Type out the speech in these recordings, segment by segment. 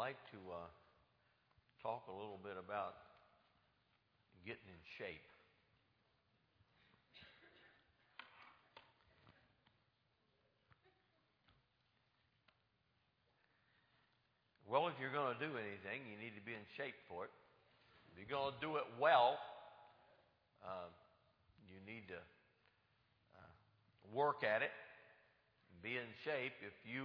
like to talk a little bit about getting in shape. Well, if you're going to do anything, you need to be in shape for it. If you're going to do it well, you need to work at it and be in shape. If you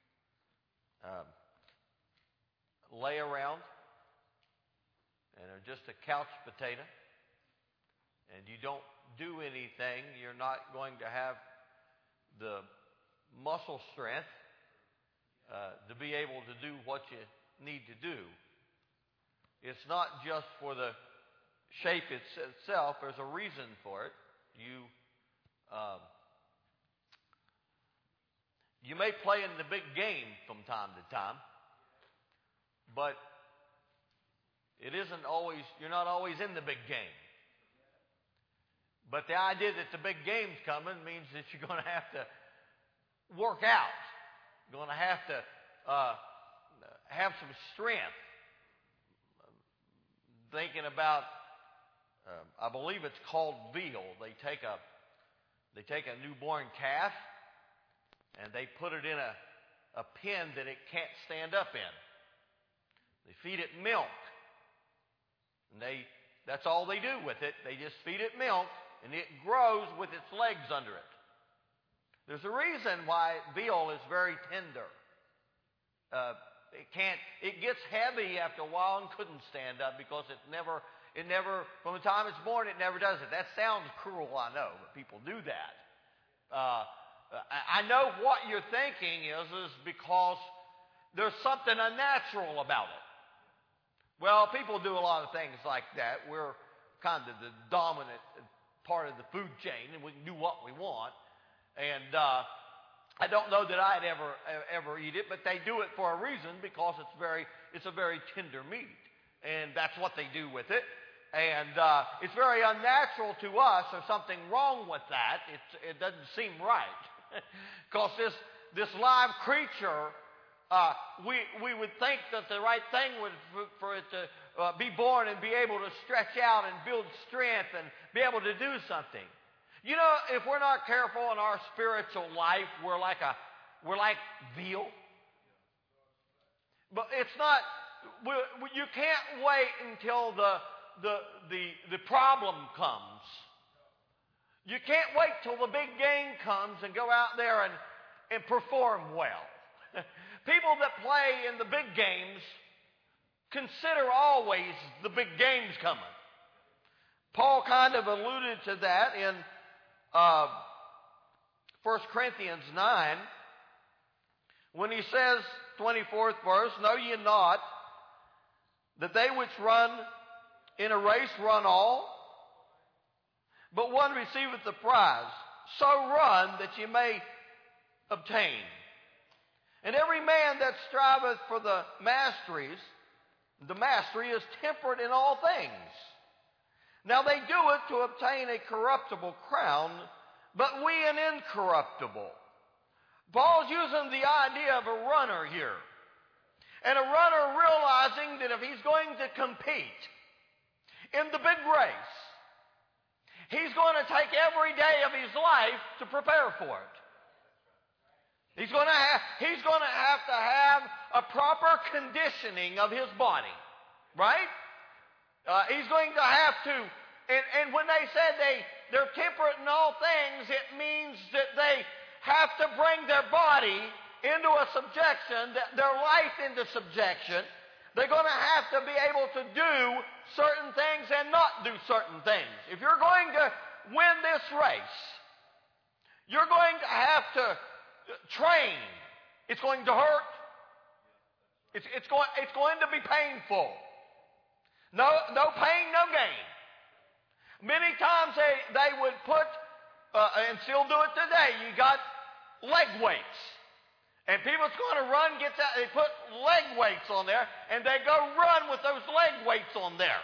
lay around and are just a couch potato and you don't do anything, you're not going to have the muscle strength to be able to do what you need to do. It's not just for the shape itself. There's a reason for it. You may play in the big game from time to time, but you're not always in the big game. But the idea that the big game's coming means that you're going to have to work out. You're going to have to have some strength. Thinking about, I believe it's called veal. They take a newborn calf and they put it in a pen that it can't stand up in. They feed it milk. And that's all they do with it. They just feed it milk, and it grows with its legs under it. There's a reason why veal is very tender. It gets heavy after a while and couldn't stand up because it never, from the time it's born, it never does it. That sounds cruel, I know, but people do that. I know what you're thinking is because there's something unnatural about it. Well, people do a lot of things like that. We're kind of the dominant part of the food chain, and we can do what we want. And I don't know that I'd ever eat it, but they do it for a reason because it's a very tender meat, and that's what they do with it. And it's very unnatural to us. There's something wrong with that. It doesn't seem right because this live creature. We would think that the right thing was for it to be born and be able to stretch out and build strength and be able to do something. You know, if we're not careful in our spiritual life, we're like veal. But it's not. You can't wait until the problem comes. You can't wait till the big game comes and go out there and perform well. People that play in the big games consider always the big games coming. Paul kind of alluded to that in 1 Corinthians 9 when he says, 24th verse, "Know ye not that they which run in a race run all, but one receiveth the prize. So run that ye may obtain. And every man that striveth for the mastery is temperate in all things. Now they do it to obtain a corruptible crown, but we an incorruptible." Paul's using the idea of a runner here. And a runner realizing that if he's going to compete in the big race, he's going to take every day of his life to prepare for it. He's going to have to have a proper conditioning of his body, right? He's going to have to, and when they said they're temperate in all things, it means that they have to bring their body into a subjection, their life into subjection. They're going to have to be able to do certain things and not do certain things. If you're going to win this race, you're going to have to train. It's going to hurt. It's going to be painful. No pain, no gain. Many times they would put, and still do it today, you got leg weights. And people that's going to run gets out, they put leg weights on there, and they go run with those leg weights on there.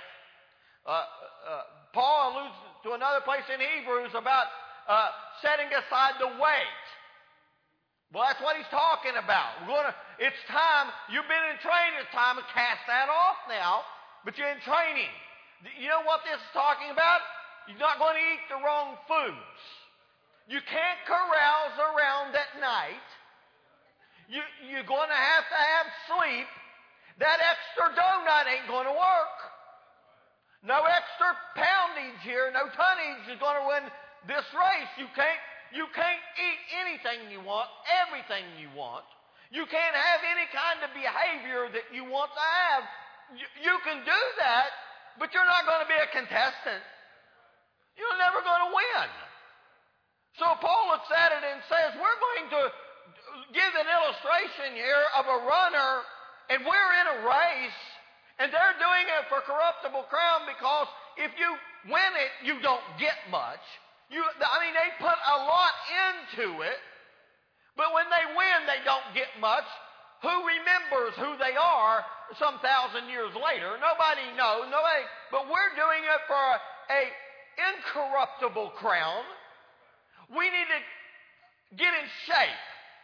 Paul alludes to another place in Hebrews about setting aside the weight Well, that's what he's talking about. It's time, you've been in training, it's time to cast that off now, but you're in training. You know what this is talking about? You're not going to eat the wrong foods. You can't carouse around at night. You're going to have sleep. That extra donut ain't going to work. No extra poundage here, no tonnage is going to win this race. You can't eat anything you want, everything you want. You can't have any kind of behavior that you want to have. You can do that, but you're not going to be a contestant. You're never going to win. So Paul looks at it and says, we're going to give an illustration here of a runner, and we're in a race, and they're doing it for corruptible crown, because if you win it, you don't get much. They put a lot into it, but when they win, they don't get much. Who remembers who they are some 1,000 years later? Nobody knows. But we're doing it for a incorruptible crown. We need to get in shape.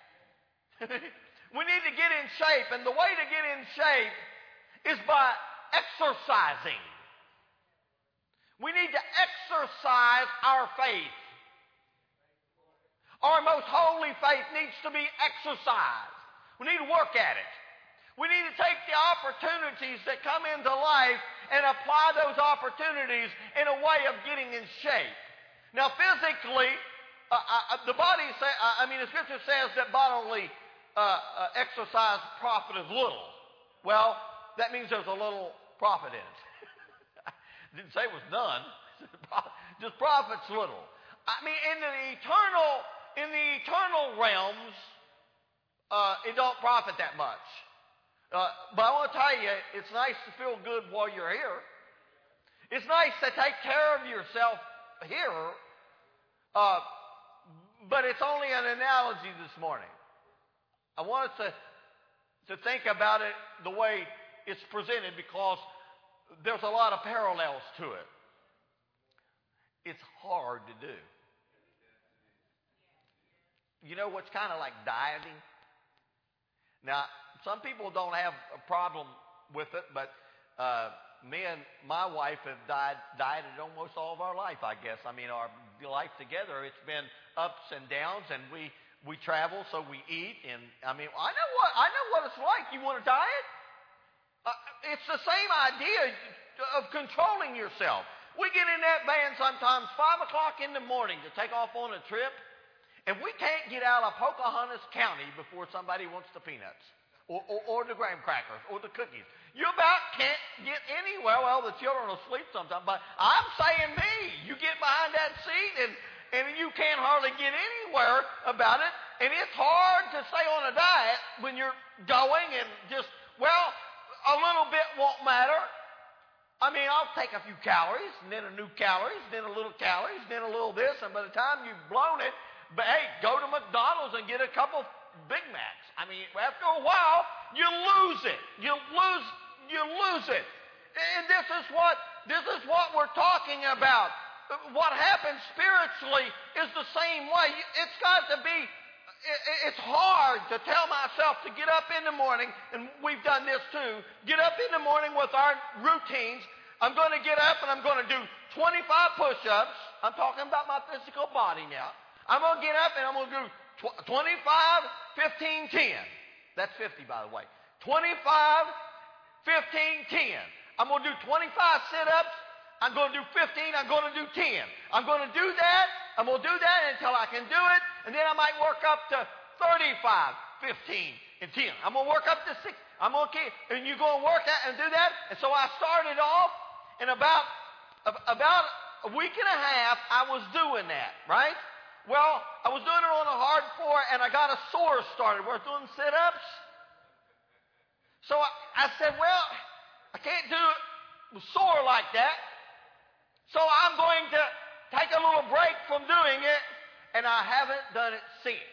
We need to get in shape, and the way to get in shape is by exercising. We need to exercise our faith. Our most holy faith needs to be exercised. We need to work at it. We need to take the opportunities that come into life and apply those opportunities in a way of getting in shape. Now, physically, the Scripture says that bodily exercise profiteth little. Well, that means there's a little profit in it. It didn't say it was none. Just profits little. In the eternal realms, it don't profit that much. But I want to tell you, it's nice to feel good while you're here. It's nice to take care of yourself here. But it's only an analogy this morning. I want us to think about it the way it's presented, because there's a lot of parallels to it. It's hard to do. You know what's kind of like dieting? Now, some people don't have a problem with it, but me and my wife have dieted almost all of our life, I guess. Our life together, it's been ups and downs, and we travel, so we eat. And I know what it's like. You want to diet? It's the same idea of controlling yourself. We get in that van sometimes 5 o'clock in the morning to take off on a trip, and we can't get out of Pocahontas County before somebody wants the peanuts or the graham crackers or the cookies. You about can't get anywhere. Well, the children will sleep sometimes, but I'm saying me. You get behind that seat and you can't hardly get anywhere about it, and it's hard to stay on a diet when you're going and just, a little bit won't matter. I'll take a few calories, and then a new calories, then a little calories, then a little this, and by the time you've blown it, but hey, go to McDonald's and get a couple Big Macs. After a while, you lose it. You lose it. And this is what we're talking about. What happens spiritually is the same way. It's got to be. It's hard to tell myself to get up in the morning, and we've done this too, get up in the morning with our routines. I'm going to get up and I'm going to do 25 push-ups. I'm talking about my physical body now. I'm going to get up and I'm going to do 25, 15, 10. That's 50, by the way. 25, 15, 10. I'm going to do 25 sit-ups. I'm going to do 15. I'm going to do 10. I'm going to do that. I'm going to do that until I can do it. And then I might work up to 35, 15, and 10. I'm going to work up to 6. And you're going to work that and do that. And so I started off, and about a week and a half, I was doing that, right? Well, I was doing it on a hard floor, and I got a sore started. We're doing sit-ups. So I said, I can't do it sore like that. So I'm going to take a little break from doing it, and I haven't done it since.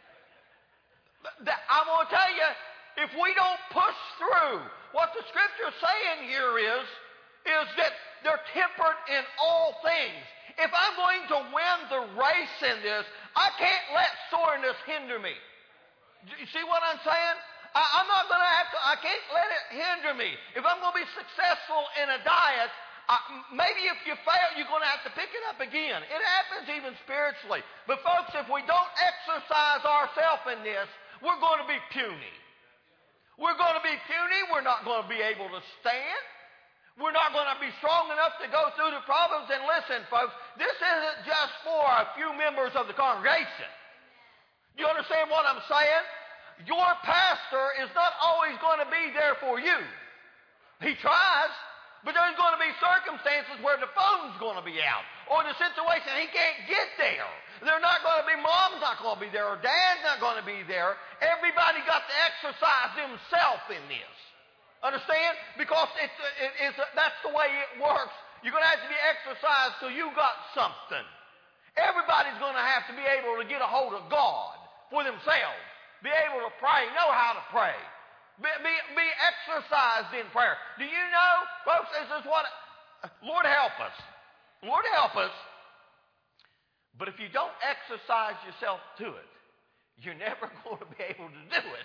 I'm going to tell you, if we don't push through, what the Scripture's saying here is that they're tempered in all things. If I'm going to win the race in this, I can't let soreness hinder me. You see what I'm saying? I'm not going to I can't let it hinder me. If I'm going to be successful in a diet, maybe if you fail, you're going to have to pick it up again. It happens even spiritually. But folks, if we don't exercise ourselves in this, we're going to be puny. We're going to be puny. We're not going to be able to stand. We're not going to be strong enough to go through the problems. And listen, folks, this isn't just for a few members of the congregation. You understand what I'm saying? Your pastor is not always going to be there for you. He tries, but there's going to be circumstances where the phone's going to be out, or the situation he can't get there. They're not going to be, mom's not going to be there, or dad's not going to be there. Everybody got to exercise themselves in this. Understand? Because that's the way it works. You're going to have to be exercised till you got something. Everybody's going to have to be able to get a hold of God for themselves. Be able to pray, know how to pray. Be exercised in prayer. Do you know, folks, this is what, Lord help us. Lord help us. But if you don't exercise yourself to it, you're never going to be able to do it.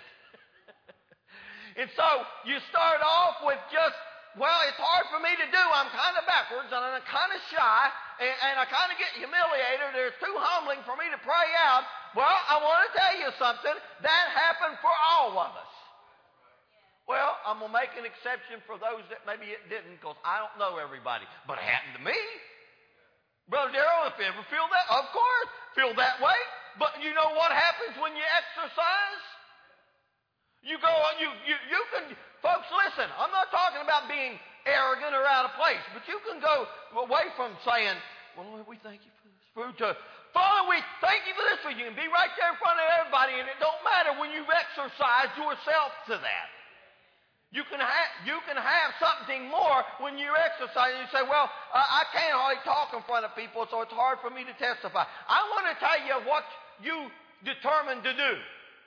And so you start off with just, well, it's hard for me to do. I'm kind of backwards and I'm kind of shy and I kind of get humiliated. It's too humbling for me to pray out. Well, I want to tell you something. That happened for all of us. Well, I'm going to make an exception for those that maybe it didn't because I don't know everybody. But it happened to me. Brother Darrell, if you ever feel that, of course, feel that way. But you know what happens when you exercise? You go, you can, folks, listen, I'm not talking about being arrogant or out of place, but you can go away from saying, well, Lord, we thank you for this food. To, Father, we thank you for this food. You can be right there in front of everybody, and it don't matter when you've exercised yourself to that. You can have something more when you exercise. And you say, well, I can't hardly talk in front of people, so it's hard for me to testify. I want to tell you what you determined to do.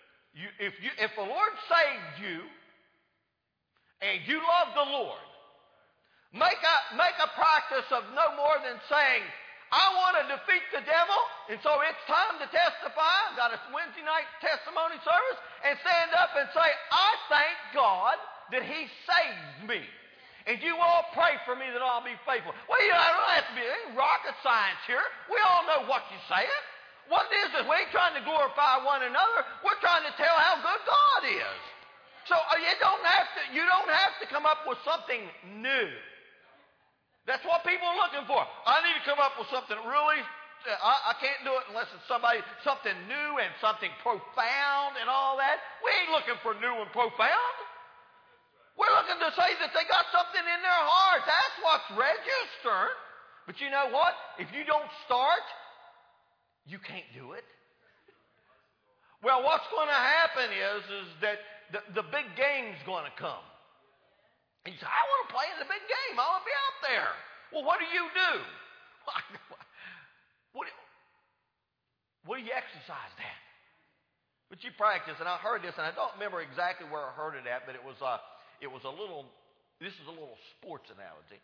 If the Lord saved you and you love the Lord, make a practice of no more than saying, I want to defeat the devil, and so it's time to testify. I've got a Wednesday night testimony service, and stand up and say, I thank God that He saved me. And you all pray for me that I'll be faithful. Well, I don't have to be any rocket science here. We all know what you're saying. What it is we ain't trying to glorify one another. We're trying to tell how good God is. So you don't have to come up with something new. That's what people are looking for. I need to come up with something really. I can't do it unless it's something new and something profound and all that. We ain't looking for new and profound. We're looking to say that they got something in their heart. That's what's registered. But you know what? If you don't start, you can't do it. Well, what's going to happen is that the big game's going to come. And you say, I want to play in the big game. I want to be out there. Well, what do you do? What do you exercise that? But you practice, and I heard this, and I don't remember exactly where I heard it at, but this is a little sports analogy.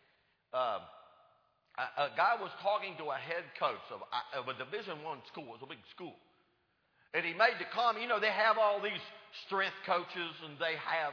A guy was talking to a head coach of a Division I school. It was a big school. And he made the comment, they have all these strength coaches, and they have,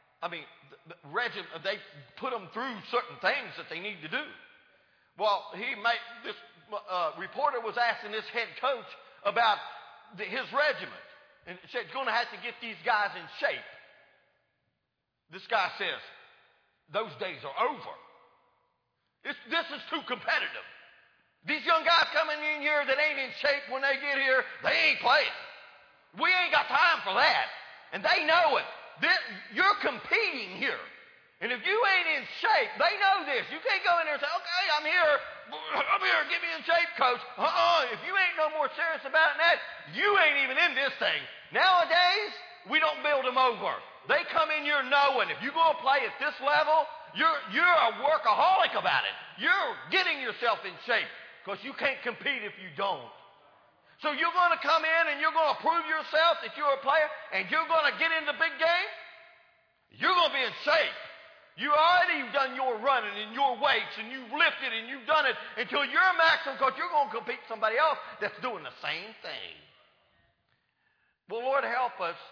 they put them through certain things that they need to do. Well, this reporter was asking this head coach about his regiment. And said, you're going to have to get these guys in shape. This guy says, those days are over. This is too competitive. These young guys coming in here that ain't in shape when they get here, they ain't playing. We ain't got time for that. And they know it. You're competing here. And if you ain't in shape, they know this. You can't go in there and say, okay, I'm here, get me in shape, coach. If you ain't no more serious about that, you ain't even in this thing. Nowadays, we don't build them over. They come in here knowing if you're going to play at this level, you're a workaholic about it. You're getting yourself in shape because you can't compete if you don't. So you're going to come in and you're going to prove yourself that you're a player and you're going to get in the big game. You're going to be in shape. You already done your running and your weights and you've lifted and you've done it until you're a maximum because you're going to compete with somebody else that's doing the same thing. Well, Lord, help us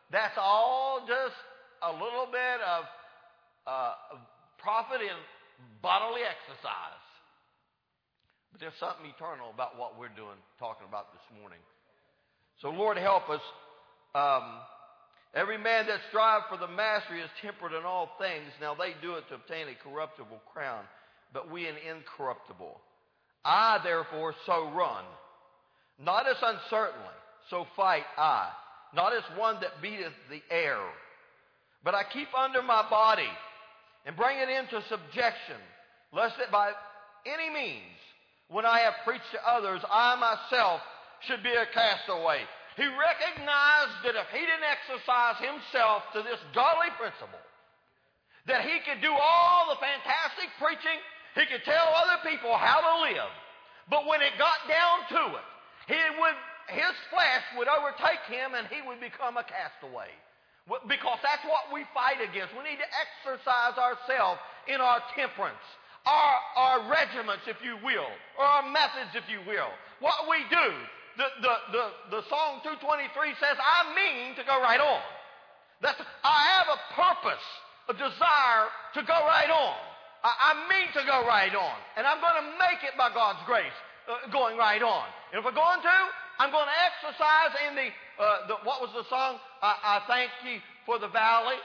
That's all just a little bit of profit in bodily exercise. But there's something eternal about what we're talking about this morning. So Lord, help us. Every man that strives for the mastery is temperate in all things. Now they do it to obtain a corruptible crown, but we an incorruptible. I, therefore, so run, not as uncertainly, so fight I, not as one that beateth the air, but I keep under my body and bring it into subjection, lest that by any means, when I have preached to others, I myself should be a castaway. He recognized that if he didn't exercise himself to this godly principle, that he could do all the fantastic preaching, he could tell other people how to live, but when it got down to it, his flesh would overtake him and he would become a castaway. Because that's what we fight against. We need to exercise ourselves in our temperance, our regiments, if you will, or our methods, if you will. What we do. The song 223 says, I mean to go right on. I have a purpose, a desire to go right on. I mean to go right on. And I'm going to make it by God's grace, going right on. And if we're going to, I'm going to exercise in what was the song? I thank you for the valley.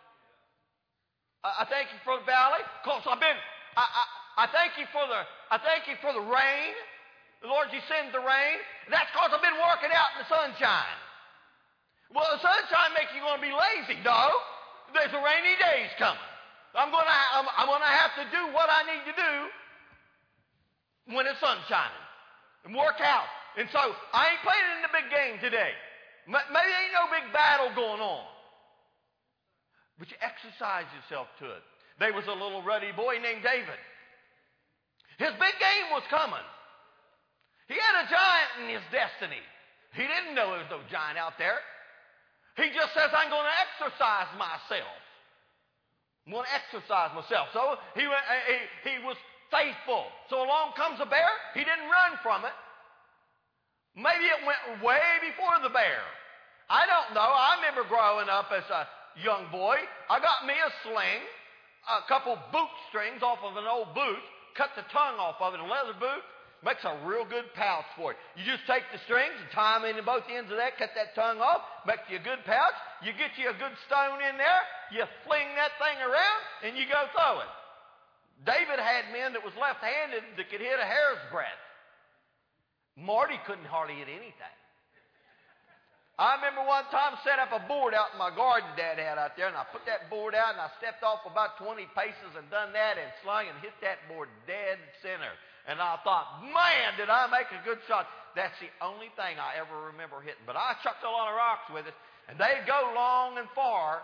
I thank you for the valley, because I thank you for the rain. The Lord, you send the rain. That's because I've been working out in the sunshine. Well, the sunshine makes you want to be lazy. No, there's a rainy days coming. I'm going to have to do what I need to do when it's sunshining and work out. And so I ain't playing in the big game today. Maybe ain't no big battle going on, but you exercise yourself to it. There was a little ruddy boy named David. His big game was coming. He had a giant in his destiny. He didn't know there was no giant out there. He just says, I'm going to exercise myself. I'm going to exercise myself. So he was faithful. So along comes a bear. He didn't run from it. Maybe it went way before the bear. I don't know. I remember growing up as a young boy. I got me a sling, a couple boot strings off of an old boot, cut the tongue off of it, a leather boot. Makes a real good pouch for it. You just take the strings and tie them into both ends of that, cut that tongue off, makes you a good pouch. You get you a good stone in there, you fling that thing around, and you go throw it. David had men that was left-handed that could hit a hair's breadth. Marty couldn't hardly hit anything. I remember one time set up a board out in my garden Dad had out there, and I put that board out, and I stepped off about 20 paces and done that and slung and hit that board dead center. And I thought, man, did I make a good shot. That's the only thing I ever remember hitting. But I chucked a lot of rocks with it, and they'd go long and far.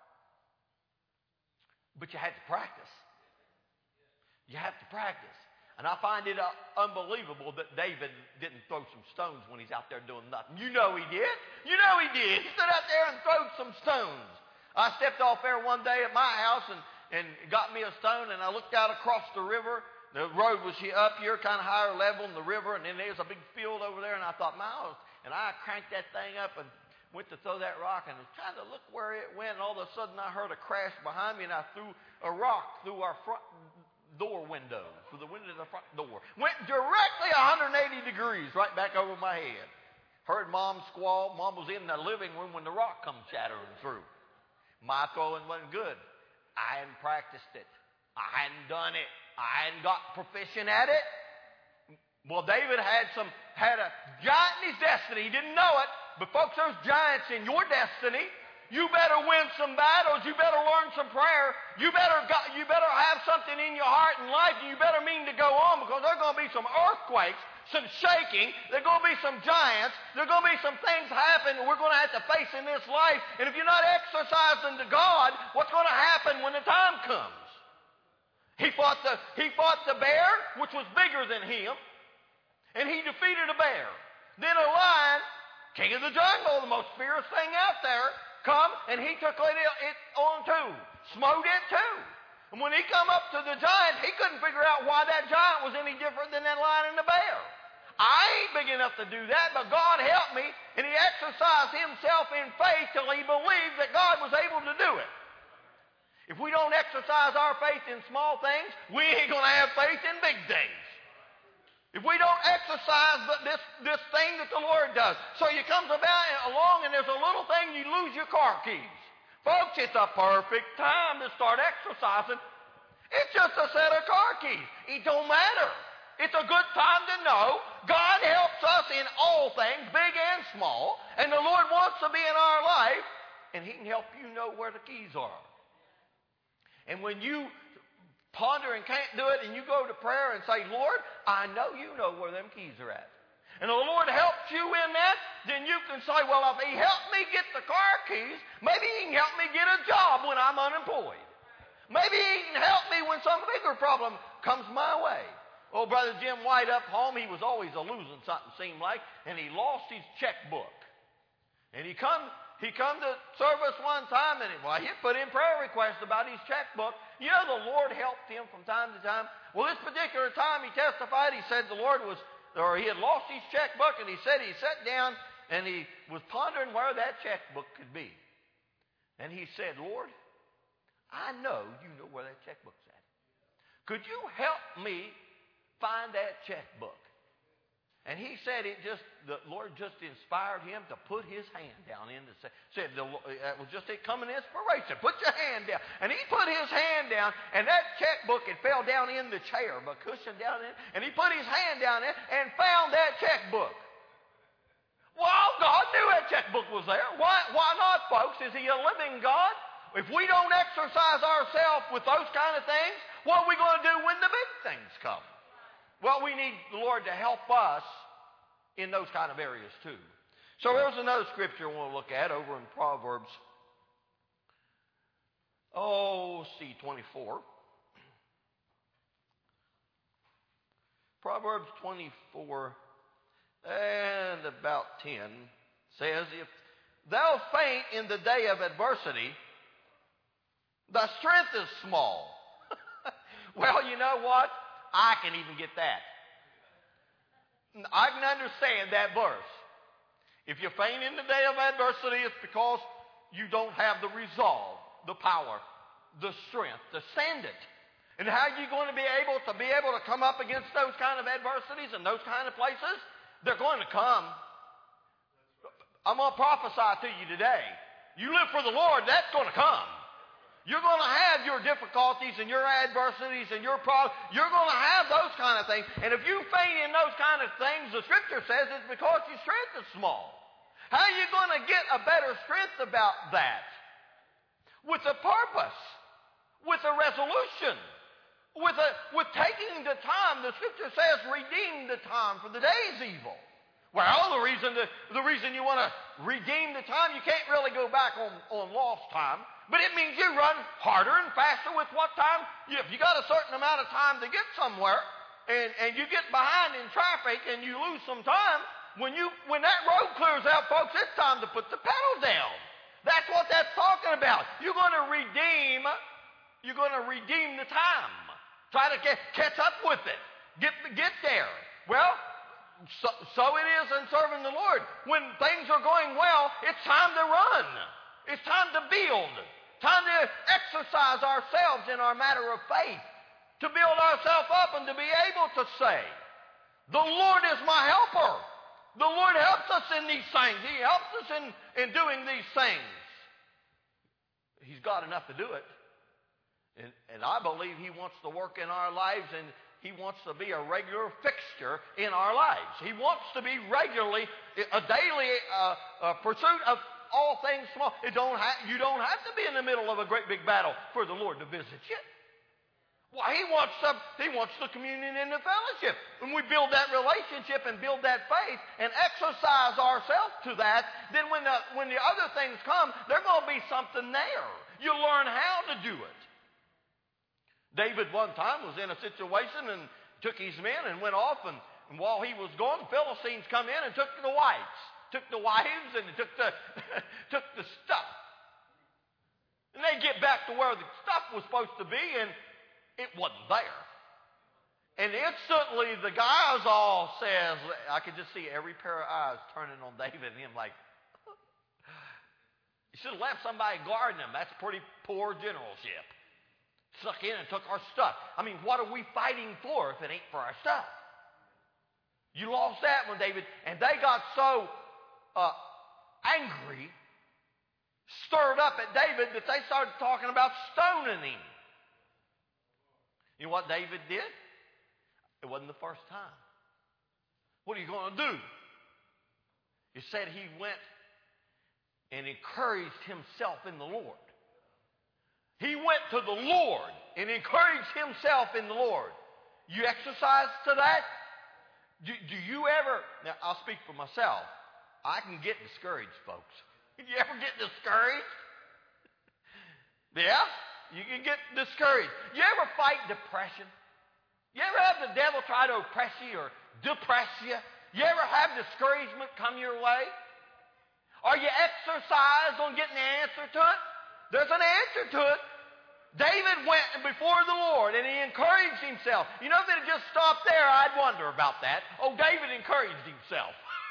But you had to practice. You have to practice. And I find it unbelievable that David didn't throw some stones when he's out there doing nothing. You know he did. You know he did. He stood out there and threw some stones. I stepped off there one day at my house and got me a stone, and I looked out across the river. The road was up here, kind of higher level in the river, and then there's a big field over there, and I thought, mouse. And I cranked that thing up and went to throw that rock, and I was trying to look where it went, and all of a sudden I heard a crash behind me, and I threw a rock through our front door window, through the window of the front door. Went directly 180 degrees right back over my head. Heard Mom squall. Mom was in the living room when the rock come shattering through. My throwing wasn't good. I hadn't practiced it. I hadn't done it. I hadn't got proficient at it. Well, David had a giant in his destiny. He didn't know it. But folks, there's giants in your destiny. You better win some battles. You better learn some prayer. You better have something in your heart and life. You better mean to go on, because there's going to be some earthquakes, some shaking. There's going to be some giants. There's going to be some things happen that we're going to have to face in this life. And if you're not exercising to God, what's going to happen when the time comes? He fought the bear, which was bigger than him, and he defeated a bear. Then a lion, king of the jungle, the most fierce thing out there, come, and he took it on too, smote it too. And when he come up to the giant, he couldn't figure out why that giant was any different than that lion and the bear. I ain't big enough to do that, but God helped me, and he exercised himself in faith till he believed that God was able to do it. If we don't exercise our faith in small things, we ain't going to have faith in big things. If we don't exercise this thing that the Lord does. So you comes along and there's a little thing, you lose your car keys. Folks, it's a perfect time to start exercising. It's just a set of car keys. It don't matter. It's a good time to know God helps us in all things, big and small, and the Lord wants to be in our life, and he can help you know where the keys are. And when you ponder and can't do it, and you go to prayer and say, Lord, I know you know where them keys are at. And the Lord helps you in that, then you can say, well, if he helped me get the car keys, maybe he can help me get a job when I'm unemployed. Maybe he can help me when some bigger problem comes my way. Old Brother Jim White up home, he was always a-losing something, seemed like, and he lost his checkbook. And he come to service one time, and he put in prayer requests about his checkbook. You know, the Lord helped him from time to time. Well, this particular time he testified, he said he had lost his checkbook, and he said he sat down and he was pondering where that checkbook could be. And he said, Lord, I know you know where that checkbook's at. Could you help me find that checkbook? And he said the Lord just inspired him to put his hand down in the said it was just a coming inspiration. Put your hand down. And he put his hand down, and that checkbook, it fell down in the chair, a cushion down in, and he put his hand down there and found that checkbook. Well, God knew that checkbook was there. Why not, folks? Is he a living God? If we don't exercise ourselves with those kind of things, what are we going to do when the big things come? Well, we need the Lord to help us in those kind of areas too. So there's another scripture we'll look at over in Proverbs. 24. Proverbs 24 and about 10 says, if thou faint in the day of adversity, thy strength is small. Well, you know what? I can even get that. I can understand that verse. If you faint in the day of adversity, it's because you don't have the resolve, the power, the strength to stand it. And how are you going to be able to come up against those kind of adversities and those kind of places? They're going to come. I'm going to prophesy to you today. You live for the Lord, that's going to come. You're going to have your difficulties and your adversities and your problems. You're going to have those kind of things. And if you faint in those kind of things, the Scripture says it's because your strength is small. How are you going to get a better strength about that? With a purpose. With a resolution. With taking the time. The Scripture says, redeem the time, for the day is evil. Well, the reason you want to redeem the time, you can't really go back on lost time. But it means you run harder and faster with what time. If you got a certain amount of time to get somewhere, and you get behind in traffic and you lose some time, when that road clears out, folks, it's time to put the pedal down. That's what that's talking about. You're going to redeem the time. Try to catch up with it. Get there. Well, so it is in serving the Lord. When things are going well, it's time to run. It's time to build. Time to exercise ourselves in our matter of faith. To build ourselves up and to be able to say, the Lord is my helper. The Lord helps us in these things. He helps us in doing these things. He's got enough to do it. And I believe He wants to work in our lives, and He wants to be a regular fixture in our lives. He wants to be regularly a daily pursuit of all things small. You don't have to be in the middle of a great big battle for the Lord to visit you. Well, He wants the communion and the fellowship. When we build that relationship and build that faith and exercise ourselves to that, then when the other things come, there's going to be something there. You learn how to do it. David one time was in a situation and took his men and went off, and while he was gone, the Philistines come in and took the wives. Took the wives and took the stuff. And they get back to where the stuff was supposed to be, and it wasn't there. And instantly the guys all says, I could just see every pair of eyes turning on David and him like, you should have left somebody guarding them. That's pretty poor generalship. Snuck in and took our stuff. I mean, what are we fighting for if it ain't for our stuff? You lost that one, David. And they got so angry, stirred up at David, that they started talking about stoning him. You know what David did? It wasn't the first time. What are you going to do? He said he went and encouraged himself in the Lord. He went to the Lord and encouraged himself in the Lord. You exercise to that? Do you ever... Now, I'll speak for myself. I can get discouraged, folks. You ever get discouraged? Yeah? You can get discouraged. You ever fight depression? You ever have the devil try to oppress you or depress you? You ever have discouragement come your way? Are you exercised on getting the answer to it? There's an answer to it. David went before the Lord and he encouraged himself. You know, if it had just stopped there, I'd wonder about that. Oh, David encouraged himself.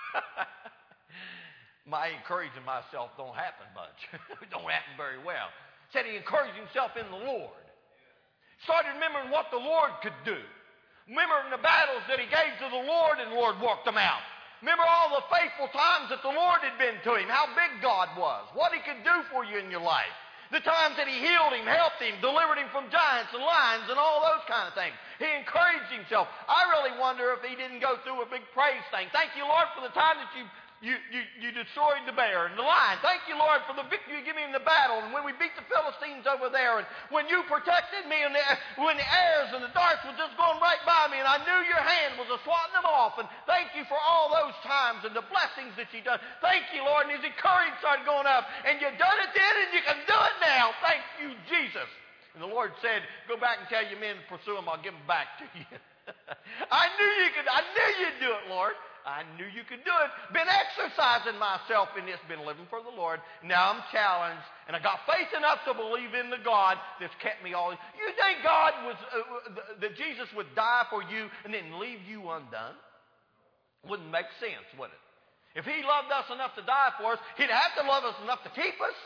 My encouraging myself don't happen much. It don't happen very well. Said he encouraged himself in the Lord. Started remembering what the Lord could do. Remembering the battles that he gave to the Lord and the Lord worked them out. Remember all the faithful times that the Lord had been to him, how big God was, what he could do for you in your life. The times that he healed him, helped him, delivered him from giants and lions and all those kind of things. He encouraged himself. I really wonder if he didn't go through a big praise thing. Thank you, Lord, for the time that you destroyed the bear and the lion. Thank you, Lord, for the victory you gave me in the battle. And when we beat the Philistines over there, and when you protected me, and when the airs and the darts were just going right by me, and I knew your hand was swatting them off. And thank you for all those times and the blessings that you done. Thank you, Lord. And his encouragement started going up. And you done it then, and you can do it now. Thank you, Jesus. And the Lord said, go back and tell your men to pursue them. I'll give them back to you. I knew you could. I knew you'd do it, Lord. I knew you could do it. Been exercising myself in this. Been living for the Lord. Now I'm challenged. And I got faith enough to believe in the God that's kept me all. You think God was, that Jesus would die for you and then leave you undone? Wouldn't make sense, would it? If he loved us enough to die for us, he'd have to love us enough to keep us.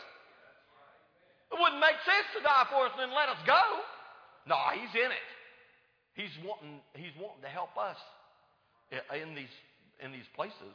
It wouldn't make sense to die for us and then let us go. No, he's in it. He's wanting to help us in these places.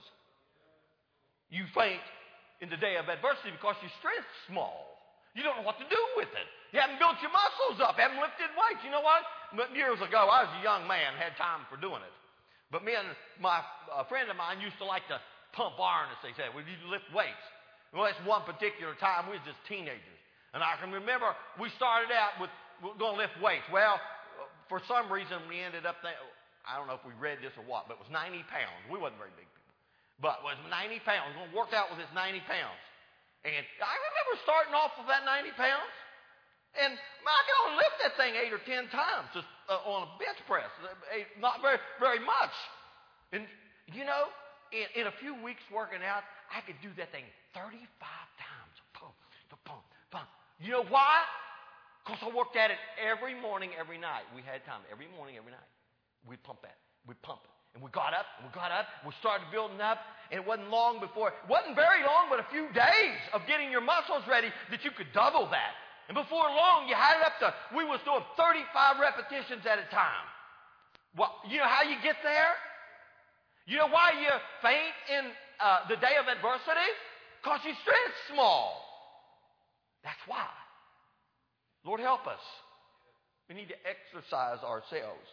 You faint in the day of adversity because your strength's small. You don't know what to do with it. You haven't built your muscles up, haven't lifted weights. You know what? But years ago, I was a young man, had time for doing it. But me and a friend of mine used to like to pump iron, as they say. We used to lift weights. Well, that's one particular time. We was just teenagers. And I can remember we started out with going to lift weights. Well, for some reason, we ended up there. I don't know if we read this or what, but it was 90 pounds. We wasn't very big people. But it was 90 pounds. We worked out with this 90 pounds. And I remember starting off with that 90 pounds. And I could only lift that thing 8 or 10 times just on a bench press. Not very, very much. And, you know, in a few weeks working out, I could do that thing 35 times. Pump, pump, pump. You know why? Because I worked at it every morning, every night. We had time every morning, every night. We'd pump that. We'd pump it. And we got up, and we got up. We started building up, and it wasn't long before, it wasn't very long, but a few days of getting your muscles ready that you could double that. And before long, you had it up to, we was doing 35 repetitions at a time. Well, you know how you get there? You know why you faint in the day of adversity? Because your strength's small. That's why. Lord, help us. We need to exercise ourselves.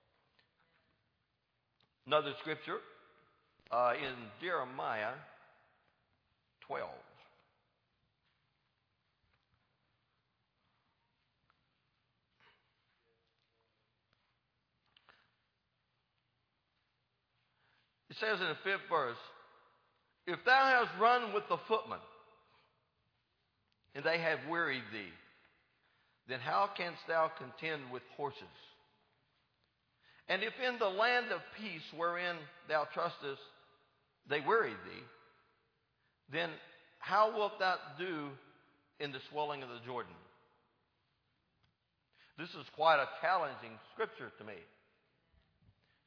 Another scripture in Jeremiah 12. It says in the 5th verse, if thou hast run with the footmen, and they have wearied thee, then how canst thou contend with horses? And if in the land of peace wherein thou trustest they weary thee, then how wilt thou do in the swelling of the Jordan? This is quite a challenging scripture to me.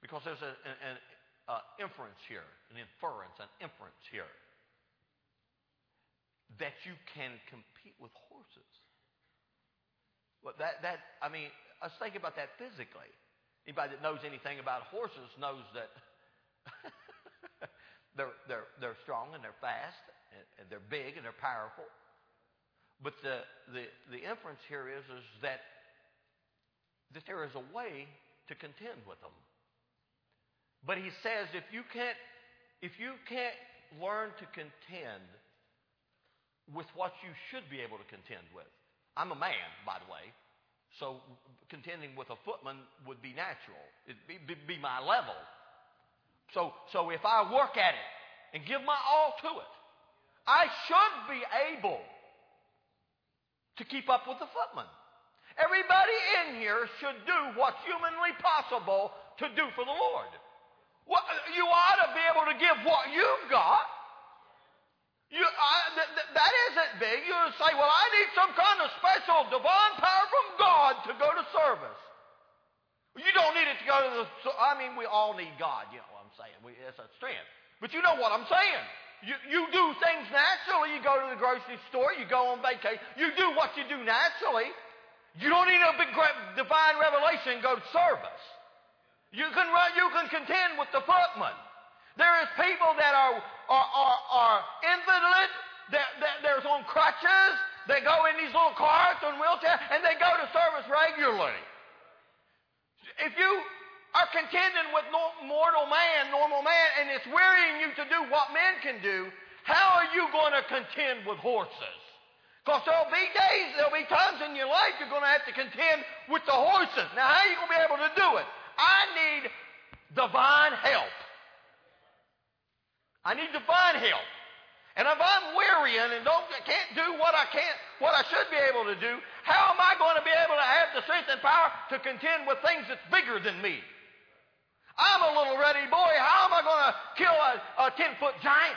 Because there's an inference here, an inference here, that you can compete with horses. Well, let's think about that physically. Anybody that knows anything about horses knows that they're strong and they're fast and they're big and they're powerful. But the inference here is that there is a way to contend with them. But he says if you can't learn to contend with what you should be able to contend with. I'm a man, by the way, so contending with a footman would be natural. It'd be my level. So if I work at it and give my all to it, I should be able to keep up with the footman. Everybody in here should do what's humanly possible to do for the Lord. Well, you ought to be able to give what you've got. That isn't big. You say, well, I need some kind of special divine power from God to go to service. You don't need it to go to we all need God. You know what I'm saying. It's a strength. But you know what I'm saying. You do things naturally. You go to the grocery store. You go on vacation. You do what you do naturally. You don't need a big divine revelation to go to service. You can contend with the footman. There is people that are invalid. They're on crutches. They go in these little carts and wheelchairs, and they go to service regularly. If you are contending with normal man, and it's wearying you to do what men can do, how are you going to contend with horses? Because there'll be times in your life you're going to have to contend with the horses. Now, how are you going to be able to do it? I need divine help. I need divine help. And if I'm wearying and can't do what I should be able to do, how am I going to be able to have the strength and power to contend with things that's bigger than me? I'm a little ruddy boy. How am I going to kill a 10-foot giant?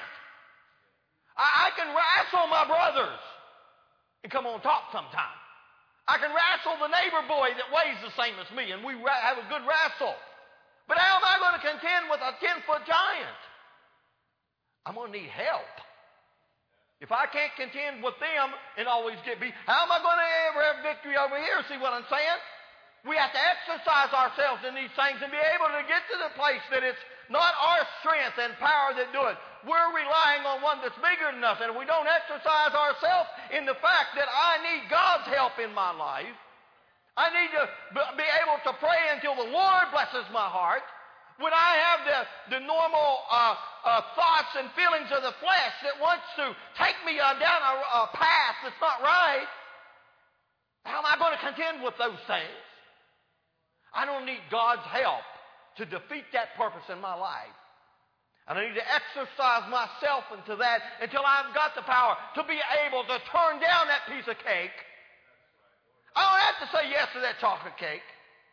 I can wrestle my brothers and come on top sometime. I can wrestle the neighbor boy that weighs the same as me, and we have a good wrestle. But how am I going to contend with a 10-foot giant? I'm going to need help. If I can't contend with them and always get beat, how am I going to ever have victory over here? See what I'm saying? We have to exercise ourselves in these things and be able to get to the place that it's not our strength and power that do it. We're relying on one that's bigger than us, and we don't exercise ourselves in the fact that I need God's help in my life. I need to be able to pray until the Lord blesses my heart. When I have the normal thoughts and feelings of the flesh that wants to take me down a path that's not right, how am I going to contend with those things? I don't need God's help to defeat that purpose in my life. And I need to exercise myself into that until I've got the power to be able to turn down that piece of cake. I don't have to say yes to that chocolate cake.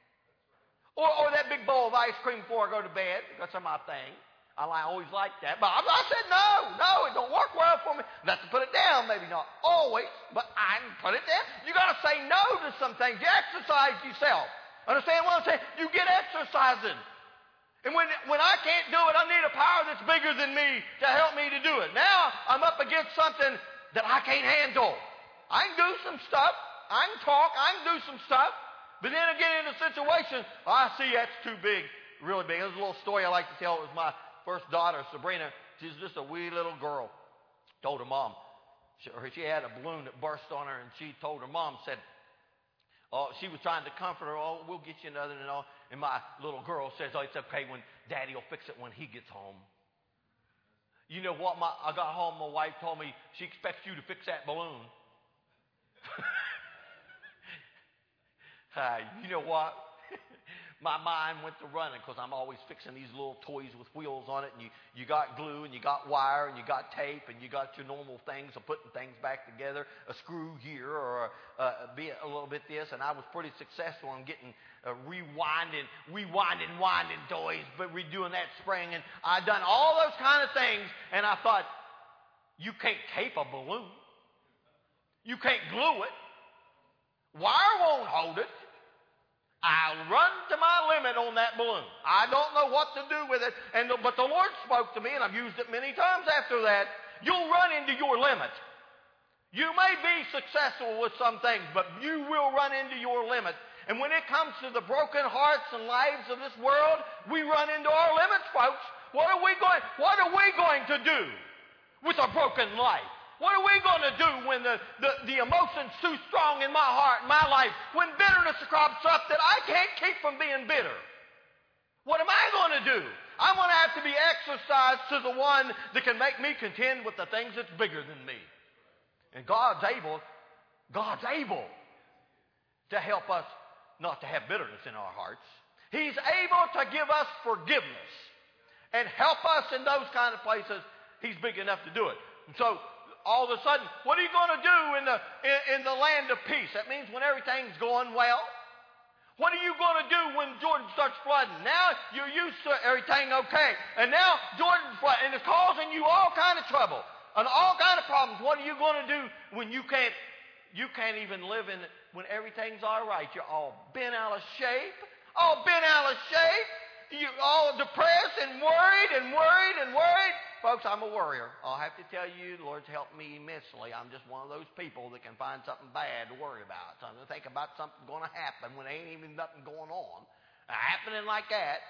Or that big bowl of ice cream before I go to bed. That's my thing. I always like that. But I said no, it don't work well for me. I have to put it down, maybe not always, but I can put it down. You got to say no to some things. You exercise yourself. Understand what I'm saying? You get exercising. And when I can't do it, I need a power that's bigger than me to help me to do it. Now I'm up against something that I can't handle. I can do some stuff. I can talk. I can do some stuff. But then I get in a situation, I see that's too big, really big. There's a little story I like to tell. It was my first daughter, Sabrina. She's just a wee little girl. Told her mom. She had a balloon that burst on her, and she told her mom, said, she was trying to comfort her. Oh, we'll get you another and all. And my little girl says, oh, it's okay when Daddy will fix it when he gets home. You know what? I got home, my wife told me she expects you to fix that balloon. You know what? My mind went to running because I'm always fixing these little toys with wheels on it. And you got glue and you got wire and you got tape and you got your normal things of putting things back together, a screw here or be a little bit this. And I was pretty successful in getting rewinding toys, but redoing that spring. And I'd done all those kind of things. And I thought, you can't tape a balloon. You can't glue it. Wire won't hold it. I'll run to my limit on that balloon. I don't know what to do with it. But the Lord spoke to me, and I've used it many times after that. You'll run into your limit. You may be successful with some things, but you will run into your limit. And when it comes to the broken hearts and lives of this world, we run into our limits, folks. What are we going to do with a broken life? What are we going to do when the emotion's too strong in my heart, in my life, when bitterness crops up that I can't keep from being bitter? What am I going to do? I'm going to have to be exercised to the one that can make me contend with the things that's bigger than me. And God's able to help us not to have bitterness in our hearts. He's able to give us forgiveness and help us in those kind of places. He's big enough to do it. And so, all of a sudden, what are you going to do in the land of peace? That means when everything's going well. What are you going to do when Jordan starts flooding? Now you're used to everything okay. And now Jordan's flooding, and it's causing you all kind of trouble and all kind of problems. What are you going to do when you can't even live in it when everything's all right? You're all bent out of shape. You're all depressed and worried. Folks, I'm a worrier. I'll have to tell you, the Lord's helped me immensely. I'm just one of those people that can find something bad to worry about. So I'm going to think about something going to happen when there ain't even nothing going on. Happening like that.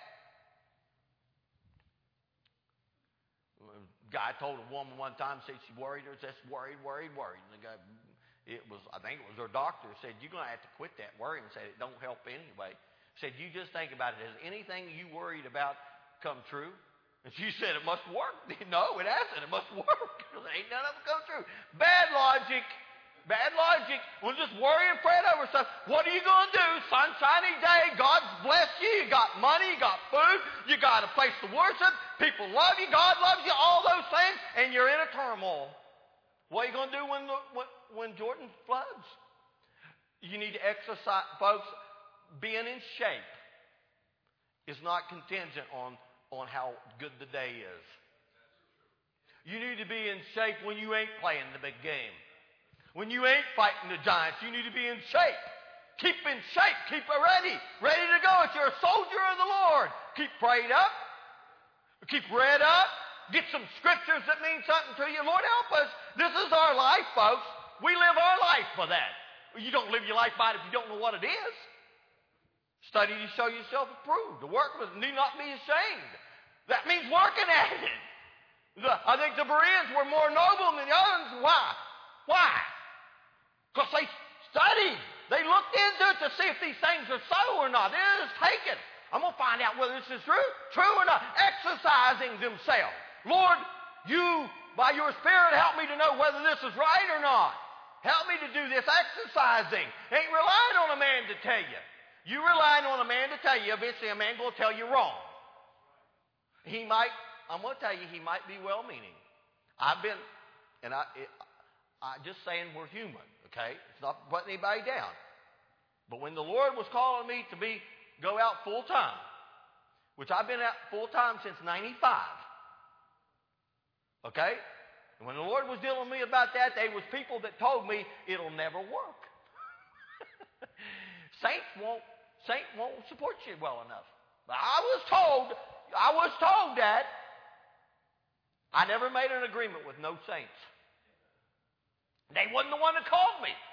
A guy told a woman one time, said she worried her, just worried. And the guy, I think it was her doctor, said, you're going to have to quit that worrying. Said, it don't help anyway. Said, you just think about it. Has anything you worried about come true? And she said, it must work. No, it hasn't. It must work. Ain't none of it come true. Bad logic. We'll just worry and fret over stuff. What are you going to do? Sunshiny day. God's blessed you. You got money. You got food. You got a place to worship. People love you. God loves you. All those things. And you're in a turmoil. What are you going to do when Jordan floods? You need to exercise. Folks, being in shape is not contingent on how good the day is. You need to be in shape when you ain't playing the big game. When you ain't fighting the giants, you need to be in shape. Keep in shape. Keep ready to go. If you're a soldier of the Lord, keep prayed up. Keep read up. Get some scriptures that mean something to you. Lord, help us. This is our life, folks. We live our life for that. You don't live your life by it if you don't know what it is. Study to show yourself approved. The work need not be ashamed. That means working at it. I think the Bereans were more noble than the others. Why? Because they studied. They looked into it to see if these things are so or not. They didn't just take it. I'm going to find out whether this is true or not. Exercising themselves. Lord, you, by your Spirit, help me to know whether this is right or not. Help me to do this exercising. Ain't relying on a man to tell you. You relying on a man to tell you, eventually a man will tell you wrong. I'm going to tell you, he might be well-meaning. I'm just saying we're human, okay? It's not putting anybody down. But when the Lord was calling me to go out full-time, which I've been out full-time since 95, okay? And when the Lord was dealing with me about that, there was people that told me it'll never work. Saints won't support you well enough. But I was told that. I never made an agreement with no saints. They wasn't the one that called me.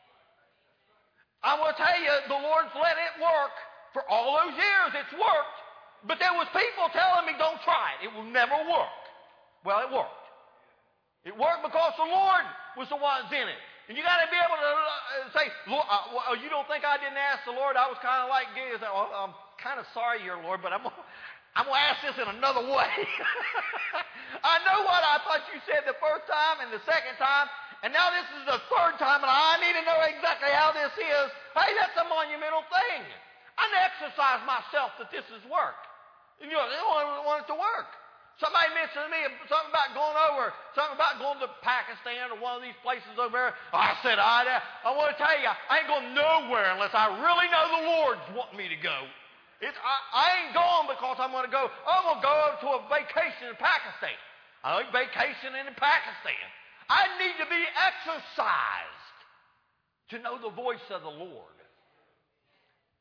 I will tell you, the Lord's let it work. For all those years, it's worked. But there was people telling me, don't try it. It will never work. Well, it worked. It worked because the Lord was the one in it. And you got to be able to say, Lord, you don't think I didn't ask the Lord? I was kind of like Gideon. I'm kind of sorry, your Lord, but I'm going to ask this in another way. I know what I thought you said the first time and the second time, and now this is the third time, and I need to know exactly how this is. Hey, that's a monumental thing. I exercise myself that this is work. And they want it to work. Somebody mentioned to me something about going to Pakistan or one of these places over there. I said, I want to tell you, I ain't going nowhere unless I really know the Lord's wanting me to go. I ain't going because I'm going to go. I'm going to go to a vacation in Pakistan. I like vacationing in Pakistan. I need to be exercised to know the voice of the Lord.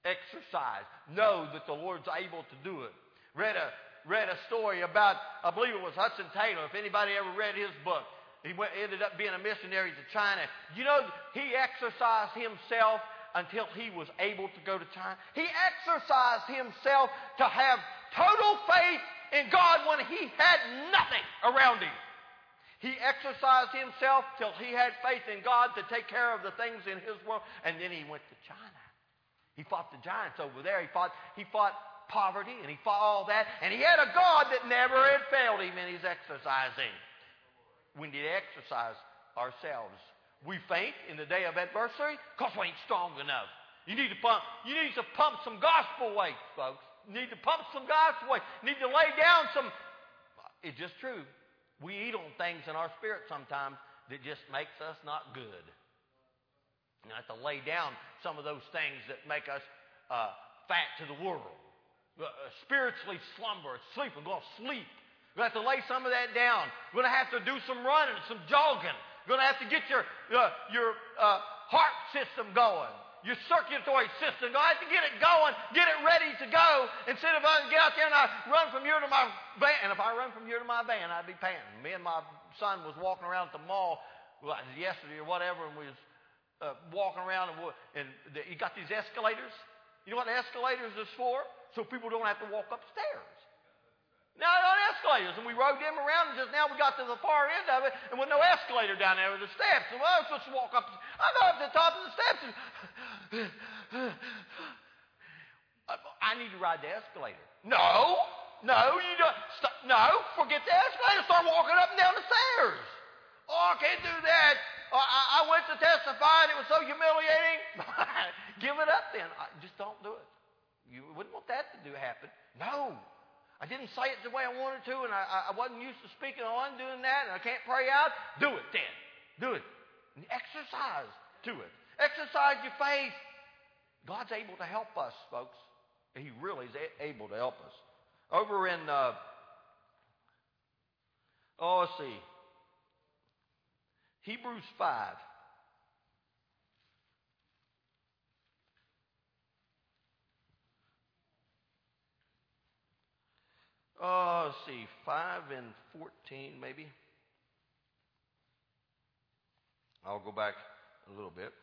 Exercise. Know that the Lord's able to do it. Read a story about, I believe it was Hudson Taylor. If anybody ever read his book, he ended up being a missionary to China. You know, he exercised himself until he was able to go to China. He exercised himself to have total faith in God when he had nothing around him. He exercised himself till he had faith in God to take care of the things in his world, and then he went to China. He fought the giants over there. He fought poverty, and he fought all that. And he had a God that never had failed him in his exercising. We need to exercise ourselves. We faint in the day of adversity because we ain't strong enough. You need to pump some gospel weight, folks. You need to pump some gospel weight. You need to lay down some. It's just true. We eat on things in our spirit sometimes that just makes us not good. You have to lay down some of those things that make us fat to the world. Spiritually slumber, sleep. We're going to sleep. We're going to have to lay some of that down. We're going to have to do some running, some jogging. We're going to have to get your heart system going, your circulatory system. You're going to have to get it going, get it ready to go. Instead of I get out there and I run from here to my van. And if I run from here to my van, I'd be panting. Me and my son was walking around at the mall yesterday or whatever, and we was walking around, and you got these escalators. You know what the escalators is for? So people don't have to walk upstairs. Now they're on escalators, and we rode them around, and just now we got to the far end of it, and with no escalator down there with the steps. And I was supposed to walk up. I go up to the top of the steps, and I need to ride the escalator. No, you don't. No, forget the escalator. Start walking up and down the stairs. Oh, I can't do that. I went to testify, and it was so humiliating. Give it up then. Just don't do it. You wouldn't want that to happen. No. I didn't say it the way I wanted to, and I wasn't used to speaking. I wasn't doing that, and I can't pray out. Do it then. Do it. And exercise to it. Exercise your faith. God's able to help us, folks. He really is able to help us. Over in, let's see. Hebrews 5. Let's see, 5 and 14 maybe. I'll go back a little bit.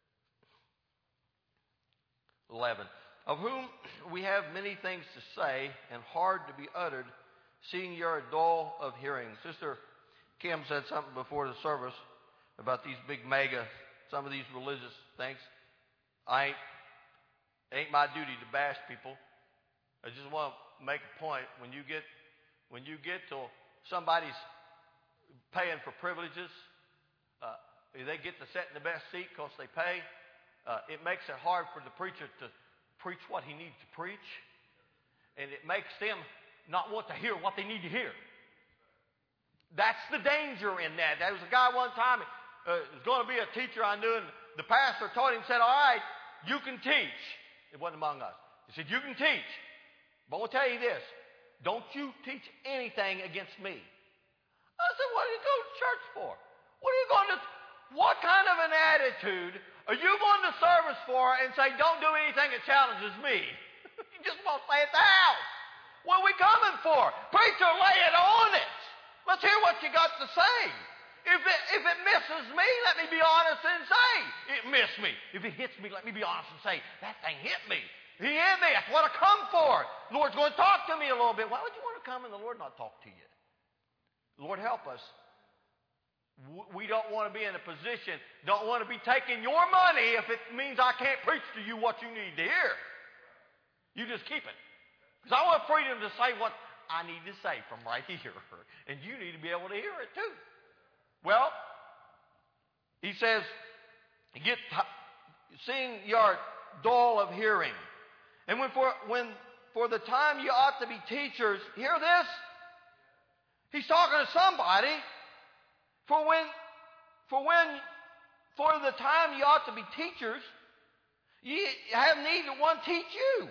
11. Of whom we have many things to say and hard to be uttered, seeing you are dull of hearing. Sister Kim said something before the service about these big some of these religious things. It ain't my duty to bash people. I just want to make a point. When you get to somebody's paying for privileges, they get to sit in the best seat because they pay. It makes it hard for the preacher to preach what he needs to preach, and it makes them not want to hear what they need to hear. That's the danger in that. There was a guy one time, was going to be a teacher I knew, and the pastor told him, said, all right, you can teach. It wasn't among us. He said, you can teach. But I'll tell you this, don't you teach anything against me. I said, what are you going to church for? What kind of an attitude are you going to service for and say, don't do anything that challenges me? You just won't stay at the house. What are we coming for? Preacher, lay it on it. Let's hear what you got to say. If it misses me, let me be honest and say, it missed me. If it hits me, let me be honest and say, that thing hit me. He hit me. That's what I come for. The Lord's going to talk to me a little bit. Why would you want to come and the Lord not talk to you? Lord, help us. We don't want to be in a position, don't want to be taking your money if it means I can't preach to you what you need to hear. You just keep it. Because I want freedom to say what I need to say from right here. And you need to be able to hear it too. Well, he says, seeing you are dull of hearing. And when for the time you ought to be teachers, hear this? He's talking to somebody. For the time you ought to be teachers, you have need that one teach you.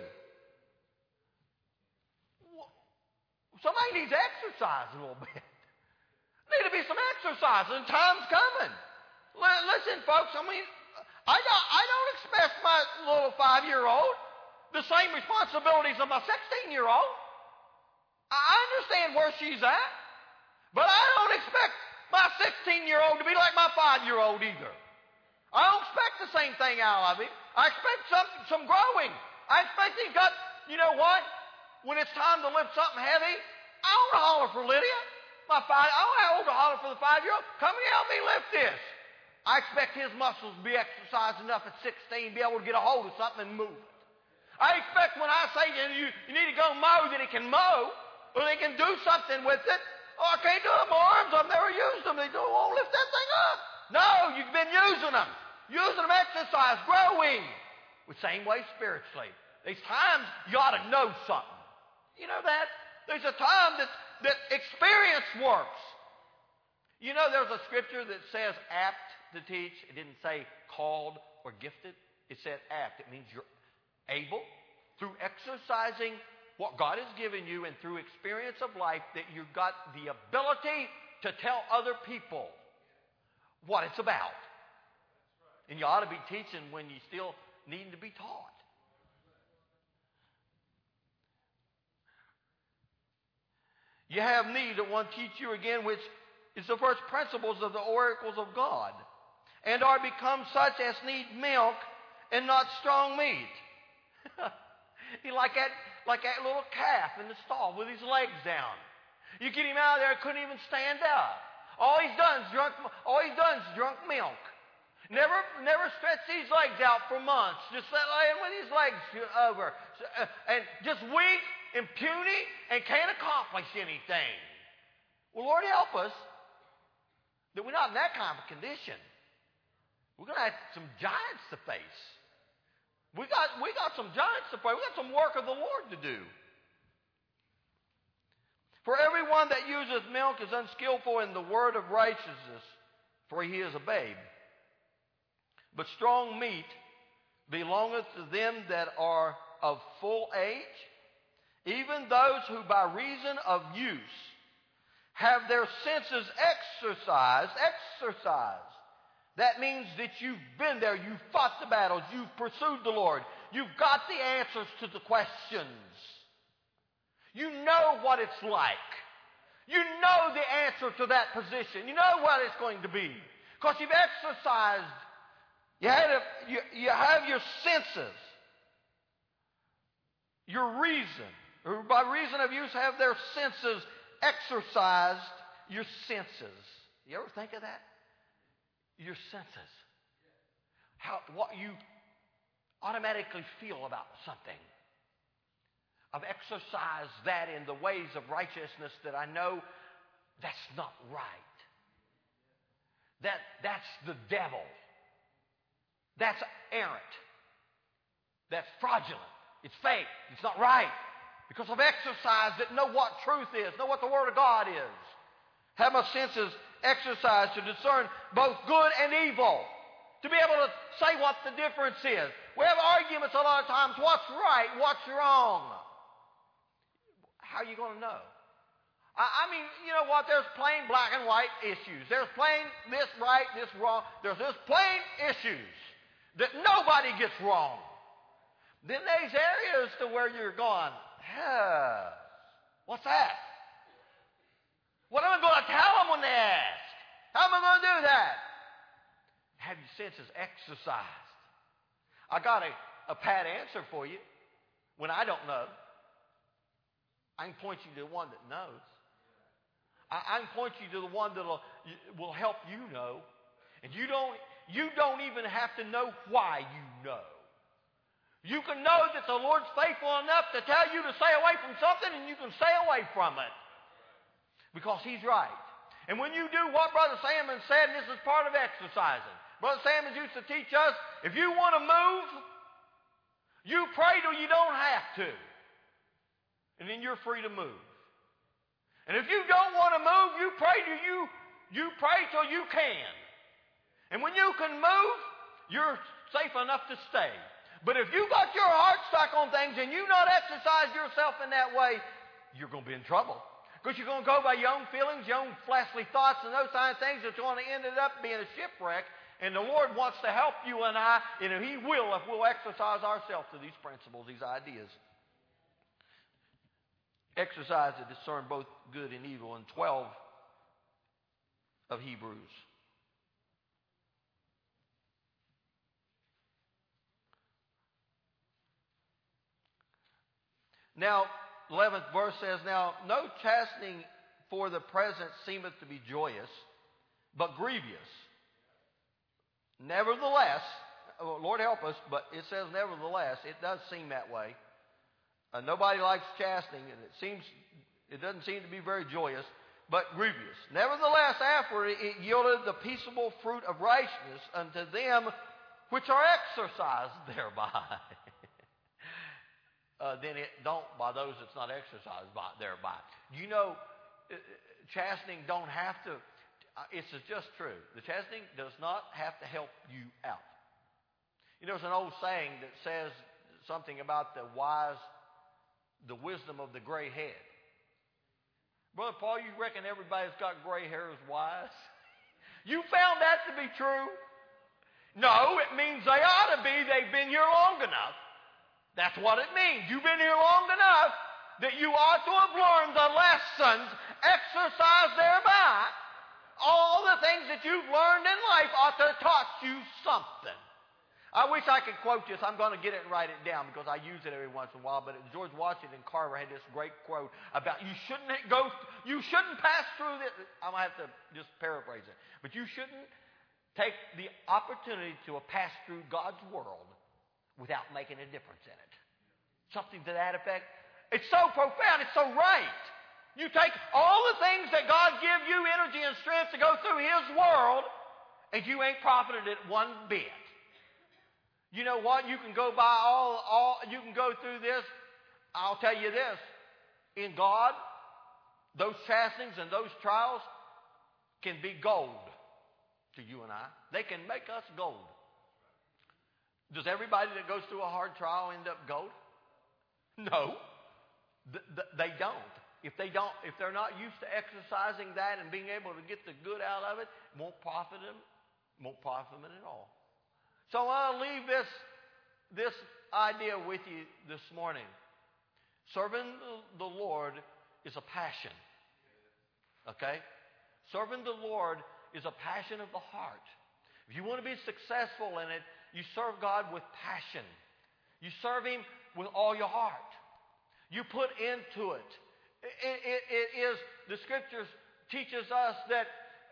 Somebody needs to exercise a little bit. There need to be some exercise, and time's coming. Listen, folks, I don't expect my little 5-year-old the same responsibilities of my 16-year-old. I understand where she's at, but I don't expect my 16-year-old to be like my 5-year-old either. I don't expect the same thing out of him. I expect some growing. I expect he's got, you know what? When it's time to lift something heavy, I don't want to holler for Lydia. I don't want to holler for the 5-year-old. Come and help me lift this. I expect his muscles to be exercised enough at 16 to be able to get a hold of something and move it. I expect when I say to you, you need to go mow, that he can mow, or they can do something with it. Oh, I can't do it with my arms. I've never used them. They won't lift that thing up. No, you've been using them. Using them exercise, growing. The same way spiritually. There's times you ought to know something. You know that? There's a time that experience works. You know, there's a scripture that says apt to teach. It didn't say called or gifted. It said apt. It means you're able, through exercising what God has given you and through experience of life, that you've got the ability to tell other people what it's about. And you ought to be teaching when you still need to be taught. You have need that one teach you again, which is the first principles of the oracles of God, and are become such as need milk and not strong meat. He like that little calf in the stall with his legs down. You get him out of there, couldn't even stand up. All he's done is drunk milk. Never stretched his legs out for months. Just laying with his legs over, and just weak and puny and can't accomplish anything. Well, Lord, help us that we're not in that kind of condition. We're going to have some giants to face. We got some giants to face. We got some work of the Lord to do. For everyone that uses milk is unskillful in the word of righteousness, for he is a babe. But strong meat belongeth to them that are of full age, even those who by reason of use have their senses exercised. That means that you've been there, you've fought the battles, you've pursued the Lord, you've got the answers to the questions. You know what it's like. You know the answer to that position. You know what it's going to be. Because you've exercised. You have your senses. Your reason. Or by reason of use have their senses exercised. Your senses. You ever think of that? Your senses. What you automatically feel about something. I've exercised that in the ways of righteousness that I know that's not right. That's the devil. That's errant. That's fraudulent. It's fake. It's not right. Because I've exercised it, know what truth is, know what the Word of God is. Have my senses exercised to discern both good and evil. To be able to say what the difference is. We have arguments a lot of times. What's right? What's wrong? How are you going to know? I mean, you know what? There's plain black and white issues. There's plain this right, this wrong. There's just plain issues that nobody gets wrong. Then there's areas to where you're going, what's that? What am I going to tell them when they ask? How am I going to do that? Have your senses exercised. I got a pat answer for you when I don't know. I can point you to the one that knows. I can point you to the one that will help you know. And you don't even have to know why you know. You can know that the Lord's faithful enough to tell you to stay away from something, and you can stay away from it. Because He's right. And when you do what Brother Salmon said, and this is part of exercising. Brother Salmon used to teach us, if you want to move, you pray till you don't have to. And then you're free to move. And if you don't want to move, you pray till you can. And when you can move, you're safe enough to stay. But if you got your heart stuck on things and you not exercise yourself in that way, you're going to be in trouble. Because you're going to go by your own feelings, your own fleshly thoughts, and those kind of things that's going to end up being a shipwreck And the Lord wants to help you and I, and He will if we'll exercise ourselves to these principles, these ideas. Exercise to discern both good and evil in 12 of Hebrews. Now, 11th verse says, Now, no chastening for the present seemeth to be joyous, but grievous. Nevertheless, Lord help us, but it says nevertheless, it does seem that way. Nobody likes chastening, and it doesn't seem to be very joyous, but grievous. Nevertheless, after it yielded the peaceable fruit of righteousness unto them which are exercised thereby. Then it don't by those that's not exercised by thereby. You know, chastening don't have to. It's just true. The chastening does not have to help you out. You know, there's an old saying that says something about the wisdom of the gray head. Brother Paul, you reckon everybody that's got gray hair is wise? You found that to be true? No, it means they ought to be. They've been here long enough. That's what it means. You've been here long enough that you ought to have learned the lessons, exercised thereby. All the things that you've learned in life ought to have taught you something. I wish I could quote this. I'm going to get it and write it down because I use it every once in a while. But George Washington Carver had this great quote about you shouldn't pass through this. I'm going to have to just paraphrase it. But you shouldn't take the opportunity to pass through God's world without making a difference in it. Something to that effect. It's so profound. It's so right. You take all the things that God gives you energy and strength to go through His world, and you ain't profited it one bit. You know what? You can go by you can go through this. I'll tell you this. In God, those chastenings and those trials can be gold to you and I. They can make us gold. Does everybody that goes through a hard trial end up gold? No. They don't. If they're not used to exercising that and being able to get the good out of it, won't profit them at all. So I'll leave this idea with you this morning. Serving the Lord is a passion. Okay? Serving the Lord is a passion of the heart. If you want to be successful in it, you serve God with passion. You serve Him with all your heart. You put into it. It is, the Scriptures teaches us that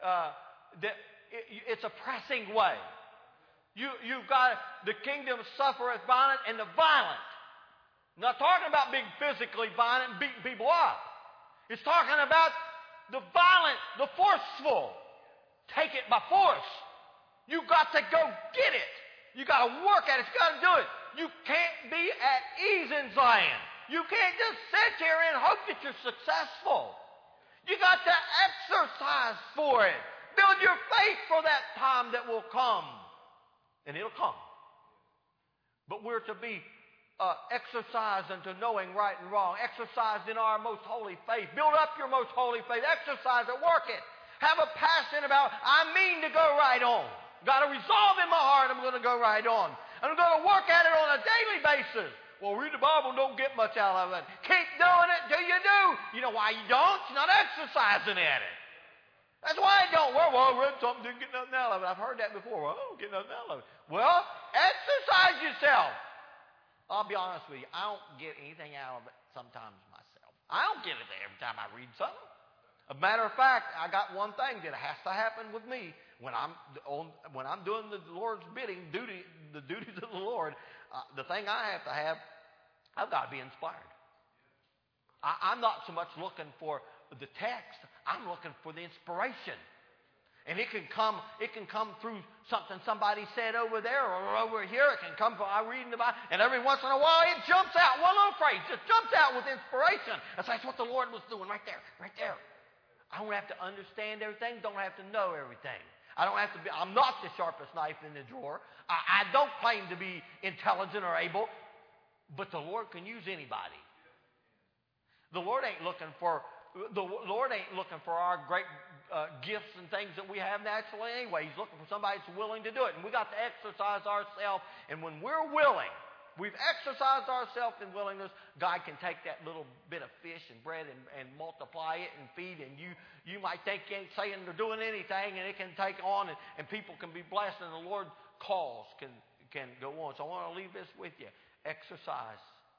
it's a pressing way. You've got the kingdom suffereth violent, and the violent. I'm not talking about being physically violent and beating people up. It's talking about the violent, the forceful. Take it by force. You've got to go get it. You've got to work at it. You've got to do it. You can't be at ease in Zion. You can't just sit here and hope that you're successful. You got to exercise for it. Build your faith for that time that will come. And it'll come. But we're to be exercised into knowing right and wrong. Exercised in our most holy faith. Build up your most holy faith. Exercise it. Work it. Have a passion about, I mean to go right on. Got to resolve in my heart, I'm going to go right on. I'm going to work at it on a daily basis. Well, read the Bible and don't get much out of it. Keep doing it till you do. You know why you don't? You're not exercising at it. That's why I don't. Well, I read something, didn't get nothing out of it. I've heard that before. Well, I don't get nothing out of it. Well, exercise yourself. I'll be honest with you. I don't get anything out of it sometimes myself. I don't get it every time I read something. As a matter of fact, I got one thing that has to happen with me when I'm doing the Lord's bidding, the duties of the Lord. The thing I have to have, I've got to be inspired. I'm not so much looking for the text. I'm looking for the inspiration. And it can come through something somebody said over there or over here. It can come from I reading the Bible. And every once in a while it jumps out. One little phrase just jumps out with inspiration. That's what the Lord was doing right there. Right there. I don't have to understand everything. Don't have to know everything. I'm not the sharpest knife in the drawer. I don't claim to be intelligent or able. But the Lord can use anybody. The Lord ain't looking for our great gifts and things that we have naturally anyway. He's looking for somebody that's willing to do it. And we got to exercise ourselves. And when we're willing, we've exercised ourselves in willingness, God can take that little bit of fish and bread and multiply it and feed. And you might think you ain't saying or doing anything, and it can take on, and people can be blessed, and the Lord's cause can go on. So I want to leave this with you. Exercise.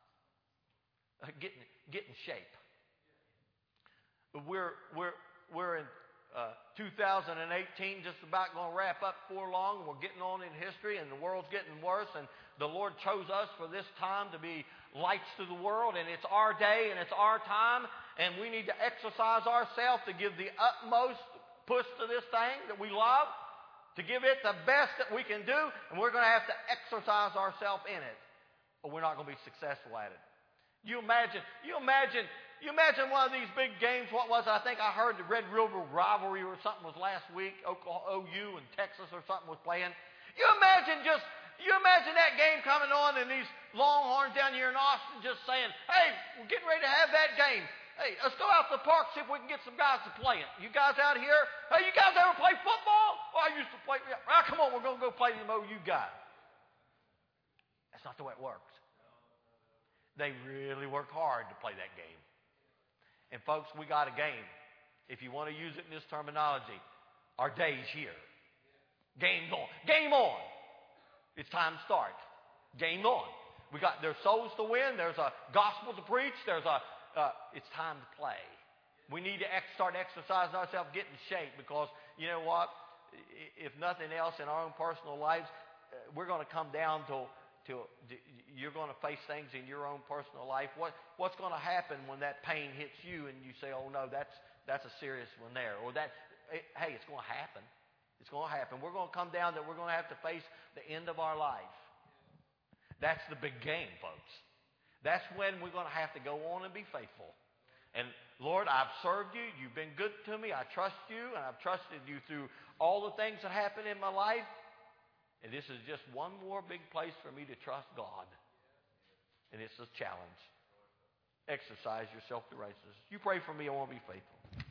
Get in shape. We're in 2018, just about going to wrap up before long. We're getting on in history, and the world's getting worse. And the Lord chose us for this time to be lights to the world, and it's our day and it's our time, and we need to exercise ourselves to give the utmost push to this thing that we love, to give it the best that we can do, and we're going to have to exercise ourselves in it, or we're not going to be successful at it. You imagine one of these big games. What was it? I think I heard the Red River Rivalry or something was last week. OU and Texas or something was playing. You imagine that game coming on and these Longhorns down here in Austin just saying, "Hey, we're getting ready to have that game. Hey, let's go out to the park, see if we can get some guys to play it. You guys out here? Hey, you guys ever play football? Oh, I used to play. Come on, we're going to go play them OU guys." That's not the way it works. They really work hard to play that game. And folks, we got a game. If you want to use it in this terminology, our day's here. Game's on. Game on. It's time to start. Game on. There's souls to win. There's a gospel to preach. It's time to play. We need to start exercising ourselves, get in shape, because you know what? If nothing else in our own personal lives, we're going to come down to you're going to face things in your own personal life. What's going to happen when that pain hits you and you say, "Oh no, that's a serious one there," or hey, it's going to happen. It's going to happen. We're going to come down that we're going to have to face the end of our life. That's the big game, folks. That's when we're going to have to go on and be faithful. And Lord, I've served you. You've been good to me. I trust you, and I've trusted you through all the things that happen in my life. And this is just one more big place for me to trust God. And it's a challenge. Exercise yourself to righteousness. You pray for me. I want to be faithful.